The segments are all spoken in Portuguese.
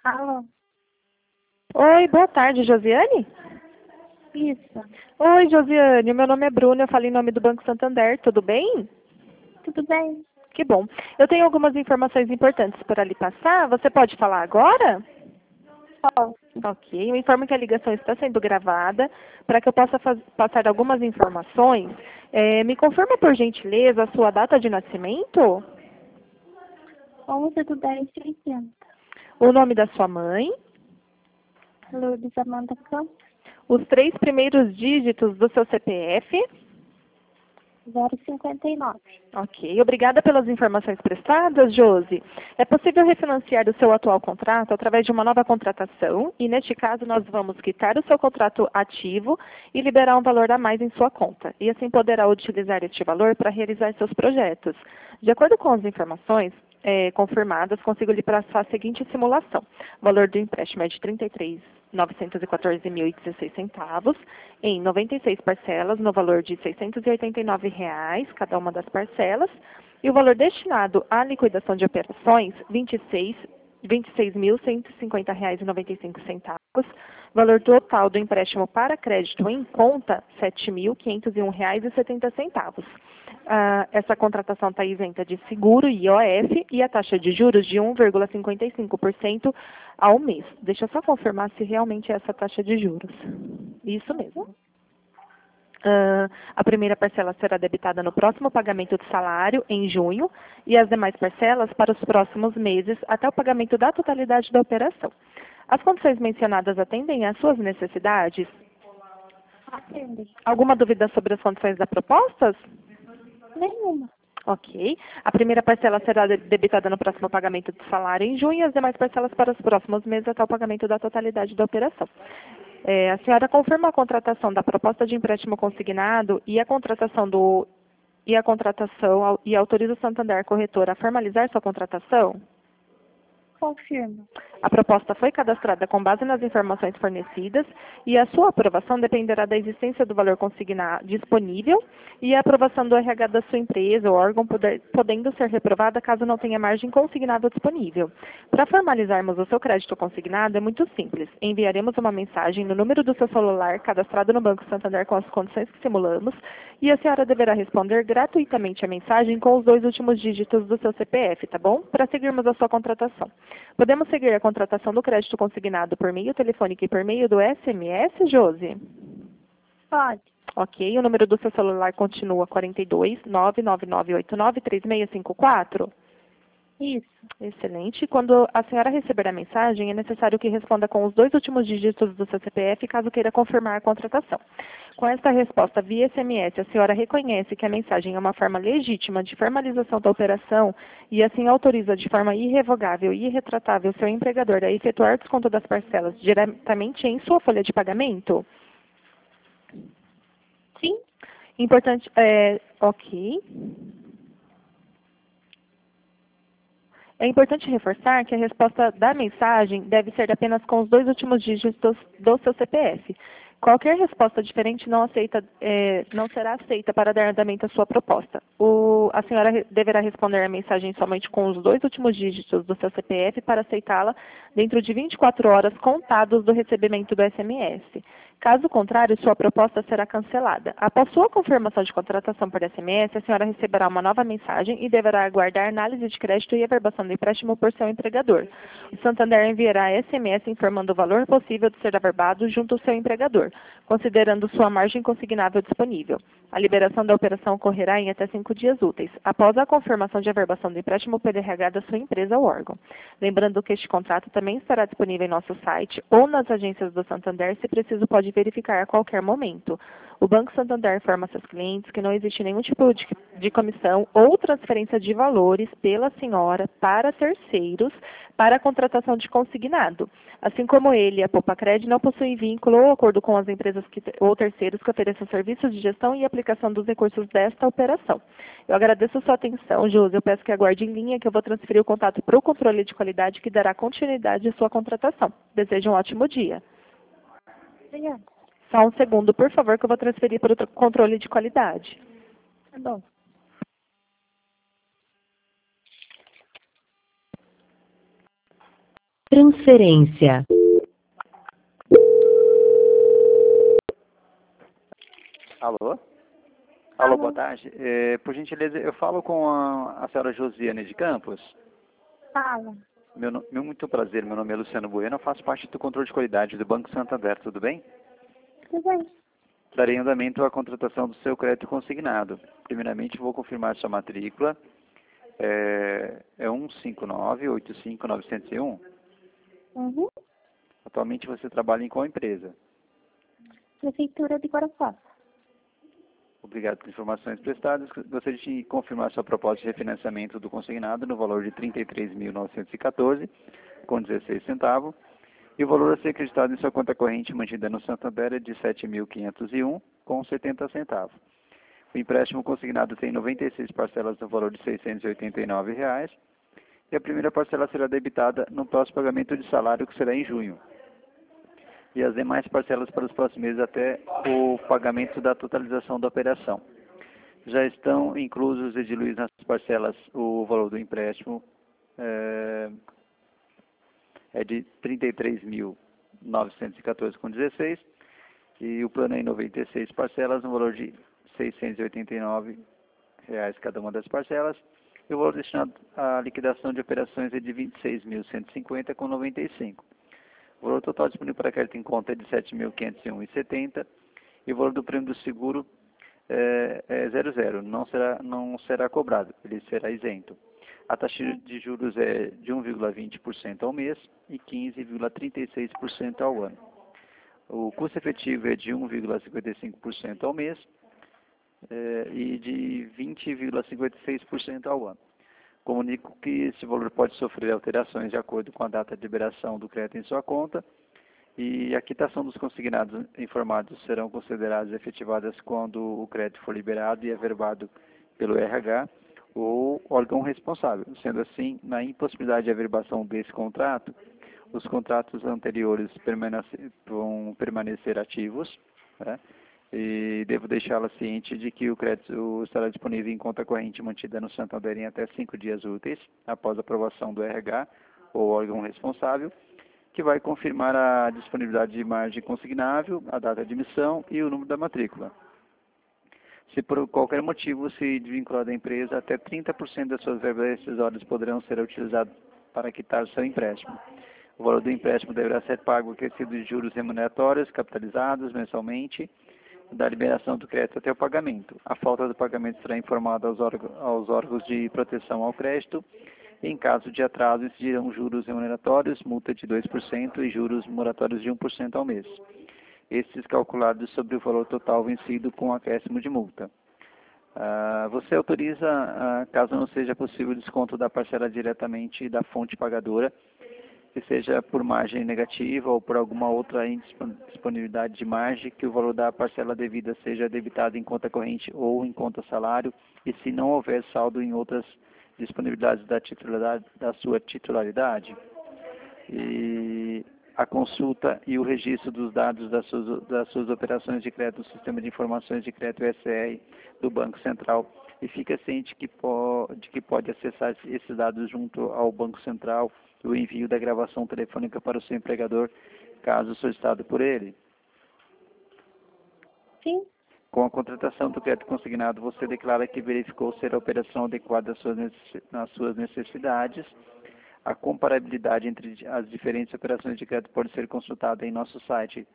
Alô? Oi, boa tarde, Josiane? Isso. Oi, Josiane, meu nome é Bruna, eu falo em nome do Banco Santander, tudo bem? Tudo bem? Que bom. Eu tenho algumas informações importantes para lhe passar, você pode falar agora? Posso. Ok, eu informo que a ligação está sendo gravada. Para que eu possa passar algumas informações, me confirma, por gentileza, a sua data de nascimento, 11/10/80. o nome da sua mãe, Lourdes Amanda Campos, os 3 primeiros dígitos do seu CPF. 059. Ok, obrigada pelas informações prestadas, Josi. É possível refinanciar o seu atual contrato através de uma nova contratação e, neste caso, nós vamos quitar o seu contrato ativo e liberar um valor a mais em sua conta. E assim poderá utilizar este valor para realizar seus projetos. De acordo com as informações confirmadas, consigo lhe passar a seguinte simulação. O valor do empréstimo é de R$ 33.914,16 em 96 parcelas, no valor de R$ 689, cada uma das parcelas, e o valor destinado à liquidação de operações, R$ 26.150,95. Valor total do empréstimo para crédito em conta, R$ 7.501,70. Essa contratação está isenta de seguro e IOF e a taxa de juros de 1,55% ao mês. Deixa eu só confirmar se realmente é essa taxa de juros. Isso mesmo. A primeira parcela será debitada no próximo pagamento do salário, em junho, e as demais parcelas para os próximos meses, até o pagamento da totalidade da operação. As condições mencionadas atendem às suas necessidades? Atende. Alguma dúvida sobre as condições da proposta? Nenhuma. Ok. A primeira parcela será debitada no próximo pagamento do salário em junho e as demais parcelas para os próximos meses até o pagamento da totalidade da operação. A senhora confirma a contratação da proposta de empréstimo consignado e autoriza o Santander Corretora a formalizar sua contratação? Confirmo. A proposta foi cadastrada com base nas informações fornecidas e a sua aprovação dependerá da existência do valor consignado disponível e a aprovação do RH da sua empresa ou órgão podendo ser reprovada caso não tenha margem consignável disponível. Para formalizarmos o seu crédito consignado é muito simples. Enviaremos uma mensagem no número do seu celular cadastrado no Banco Santander com as condições que simulamos e a senhora deverá responder gratuitamente a mensagem com os 2 últimos dígitos do seu CPF, tá bom? Para seguirmos a sua contratação. Podemos seguir a contratação do crédito consignado por meio telefônico e por meio do SMS, Josi? Pode. Ok, o número do seu celular continua 42 99989 3654? Isso. Excelente. Quando a senhora receber a mensagem, é necessário que responda com os 2 últimos dígitos do seu CPF, caso queira confirmar a contratação. Com esta resposta via SMS, a senhora reconhece que a mensagem é uma forma legítima de formalização da operação e assim autoriza de forma irrevogável e irretratável seu empregador a efetuar o desconto das parcelas diretamente em sua folha de pagamento? Sim. Importante, ok. É importante reforçar que a resposta da mensagem deve ser apenas com os 2 últimos dígitos do seu CPF. Qualquer resposta diferente não será aceita para dar andamento à sua proposta. A senhora deverá responder a mensagem somente com os 2 últimos dígitos do seu CPF para aceitá-la dentro de 24 horas contados do recebimento do SMS. Caso contrário, sua proposta será cancelada. Após sua confirmação de contratação por SMS, a senhora receberá uma nova mensagem e deverá aguardar análise de crédito e averbação do empréstimo por seu empregador. O Santander enviará SMS informando o valor possível de ser averbado junto ao seu empregador, considerando sua margem consignável disponível. A liberação da operação ocorrerá em até 5 dias úteis, após a confirmação de averbação do empréstimo pelo RH da sua empresa ou órgão. Lembrando que este contrato também estará disponível em nosso site ou nas agências do Santander, se preciso pode verificar a qualquer momento. O Banco Santander informa seus clientes que não existe nenhum tipo de comissão ou transferência de valores pela senhora para terceiros para a contratação de consignado. Assim como ele, a Poupa-Cred não possui vínculo ou acordo com as empresas ou terceiros que ofereçam serviços de gestão e aplicação dos recursos desta operação. Eu agradeço a sua atenção, Josi. Eu peço que aguarde em linha que eu vou transferir o contato para o controle de qualidade que dará continuidade à sua contratação. Desejo um ótimo dia. Obrigada. Só um segundo, por favor, que eu vou transferir para o controle de qualidade. Tá bom. Transferência. Alô? Alô. Boa tarde. Por gentileza, eu falo com a senhora Josiane de Campos. Fala. Muito prazer, meu nome é Luciano Bueno, eu faço parte do controle de qualidade do Banco Santander, tudo bem? Tudo bem? Darei andamento à contratação do seu crédito consignado. Primeiramente, vou confirmar sua matrícula. É 159-85901. Uhum. Atualmente você trabalha em qual empresa? Prefeitura de Guarapuava. Obrigado pelas informações prestadas. Gostaria de confirmar sua proposta de refinanciamento do consignado no valor de R$ 33.914,16 com 16 centavos. E o valor a ser acreditado em sua conta corrente mantida no Santander é de R$ 7.501,70 com 70 centavos. O empréstimo consignado tem 96 parcelas no valor de R$ 689 reais, e a primeira parcela será debitada no próximo pagamento de salário, que será em junho. E as demais parcelas para os próximos meses até o pagamento da totalização da operação. Já estão inclusos e diluídos nas parcelas o valor do empréstimo de R$ 33.914,16 e o plano é em 96 parcelas no valor de R$ 689 reais cada uma das parcelas, e o valor destinado à liquidação de operações é de R$ 26.150,95. O valor total disponível para crédito em conta é de R$ 7.501,70 e o valor do prêmio do seguro é 00, não será cobrado, ele será isento. A taxa de juros é de 1,20% ao mês e 15,36% ao ano. O custo efetivo é de 1,55% ao mês e de 20,56% ao ano. Comunico que esse valor pode sofrer alterações de acordo com a data de liberação do crédito em sua conta, e a quitação dos consignados informados serão consideradas efetivadas quando o crédito for liberado e averbado pelo RH ou órgão responsável. Sendo assim, na impossibilidade de averbação desse contrato, os contratos anteriores vão permanecer ativos, né? E devo deixá-la ciente de que o crédito estará disponível em conta corrente mantida no Santander em até 5 dias úteis, após a aprovação do RH ou órgão responsável, que vai confirmar a disponibilidade de margem consignável, a data de emissão e o número da matrícula. Se por qualquer motivo se desvincular da empresa, até 30% das suas verbas rescisórias poderão ser utilizadas para quitar o seu empréstimo. O valor do empréstimo deverá ser pago acrescido de juros remuneratórios capitalizados mensalmente da liberação do crédito até o pagamento. A falta do pagamento será informada aos órgãos de proteção ao crédito. Em caso de atraso, incidirão juros remuneratórios, multa de 2% e juros moratórios de 1% ao mês. Estes calculados sobre o valor total vencido com acréscimo de multa. Você autoriza, caso não seja possível o desconto da parcela diretamente da fonte pagadora, que seja por margem negativa ou por alguma outra indisponibilidade de margem, que o valor da parcela devida seja debitado em conta corrente ou em conta salário, e se não houver saldo em outras disponibilidades da sua titularidade. E a consulta e o registro dos dados das suas operações de crédito no Sistema de Informações de Crédito SR do Banco Central, e fica ciente de que pode acessar esses dados junto ao Banco Central e o envio da gravação telefônica para o seu empregador, caso solicitado por ele. Sim. Com a contratação do crédito consignado, você declara que verificou ser a operação adequada às suas necessidades. A comparabilidade entre as diferentes operações de crédito pode ser consultada em nosso site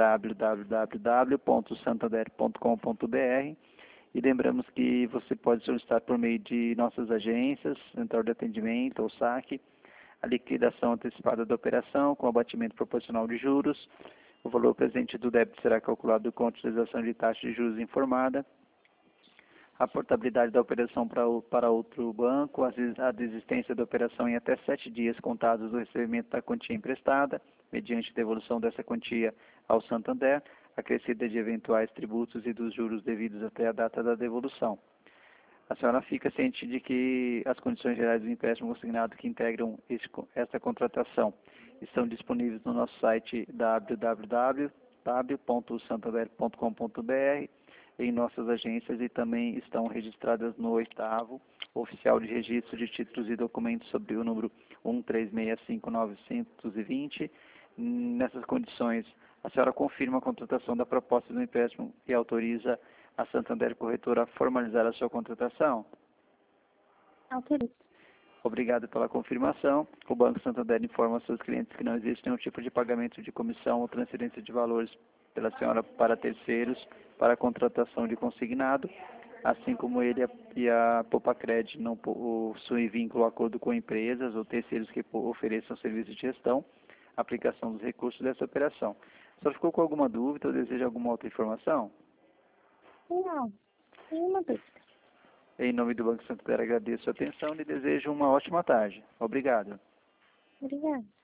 www.santander.com.br, e lembramos que você pode solicitar por meio de nossas agências, central de atendimento ou saque, a liquidação antecipada da operação com abatimento proporcional de juros. O valor presente do débito será calculado com a utilização de taxa de juros informada. A portabilidade da operação para outro banco, a desistência da operação em até 7 dias contados do recebimento da quantia emprestada, mediante devolução dessa quantia ao Santander, acrescida de eventuais tributos e dos juros devidos até a data da devolução. A senhora fica ciente de que as condições gerais do empréstimo consignado que integram esta contratação estão disponíveis no nosso site www.santander.com.br, em nossas agências, e também estão registradas no 8º Oficial de Registro de Títulos e Documentos, sobre o número 1365920. Nessas condições, a senhora confirma a contratação da proposta do empréstimo e autoriza a Santander Corretora a formalizar a sua contratação? Autorizo. Obrigado pela confirmação. O Banco Santander informa aos seus clientes que não existe nenhum tipo de pagamento de comissão ou transferência de valores pela senhora para terceiros para a contratação de consignado, assim como ele e a Popacred não possuem vínculo ou acordo com empresas ou terceiros que ofereçam serviços de gestão, aplicação dos recursos dessa operação. A senhora ficou com alguma dúvida ou deseja alguma outra informação? Não, nenhuma dúvida. Em nome do Banco Santander, agradeço a atenção e desejo uma ótima tarde. Obrigado. Obrigada.